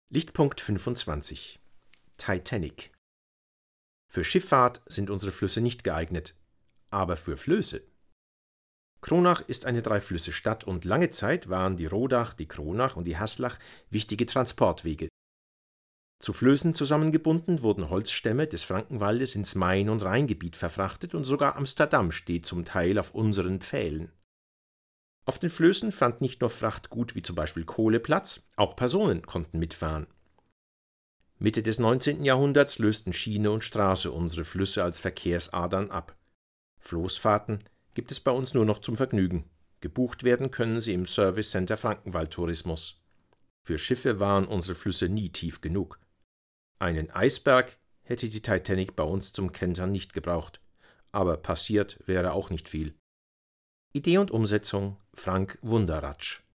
Lichtpunkt 25 Titanic. Für Schifffahrt sind unsere Flüsse nicht geeignet, aber für Flöße. Kronach ist eine Dreiflüsse-Stadt und lange Zeit waren die Rodach, die Kronach und die Haslach wichtige Transportwege. Zu Flößen zusammengebunden wurden Holzstämme des Frankenwaldes ins Main- und Rheingebiet verfrachtet und sogar Amsterdam steht zum Teil auf unseren Pfählen. Auf den Flößen fand nicht nur Frachtgut wie zum Beispiel Kohle Platz, auch Personen konnten mitfahren. Mitte des 19. Jahrhunderts lösten Schiene und Straße unsere Flüsse als Verkehrsadern ab. Floßfahrten gibt es bei uns nur noch zum Vergnügen. Gebucht werden können sie im Service Center Frankenwald Tourismus. Für Schiffe waren unsere Flüsse nie tief genug. Einen Eisberg hätte die Titanic bei uns zum Kentern nicht gebraucht, aber passiert wäre auch nicht viel. Idee und Umsetzung Frank Wunderratsch.